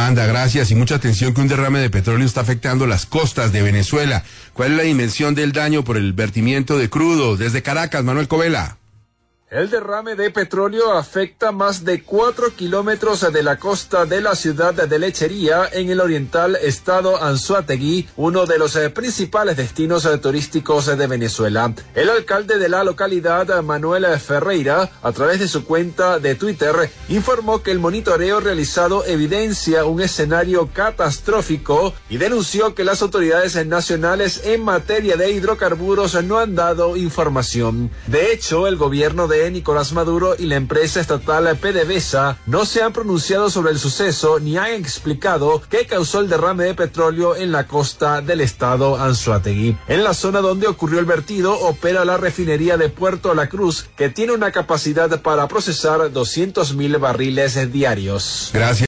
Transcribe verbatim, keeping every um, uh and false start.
Amanda, gracias. Y mucha atención que un derrame de petróleo está afectando las costas de Venezuela. ¿Cuál es la dimensión del daño por el vertimiento de crudo? Desde Caracas, Manuel Covela. El derrame de petróleo afecta más de cuatro kilómetros de la costa de la ciudad de Lechería, en el oriental estado Anzoátegui, uno de los eh, principales destinos eh, turísticos eh, de Venezuela. El alcalde de la localidad, Manuel Ferreira, a través de su cuenta de Twitter, informó que el monitoreo realizado evidencia un escenario catastrófico y denunció que las autoridades nacionales en materia de hidrocarburos no han dado información. De hecho, el gobierno de Nicolás Maduro y la empresa estatal PDVSA no se han pronunciado sobre el suceso ni han explicado qué causó el derrame de petróleo en la costa del estado Anzoátegui. En la zona donde ocurrió el vertido opera la refinería de Puerto La Cruz, que tiene una capacidad para procesar doscientos mil barriles diarios. Gracias.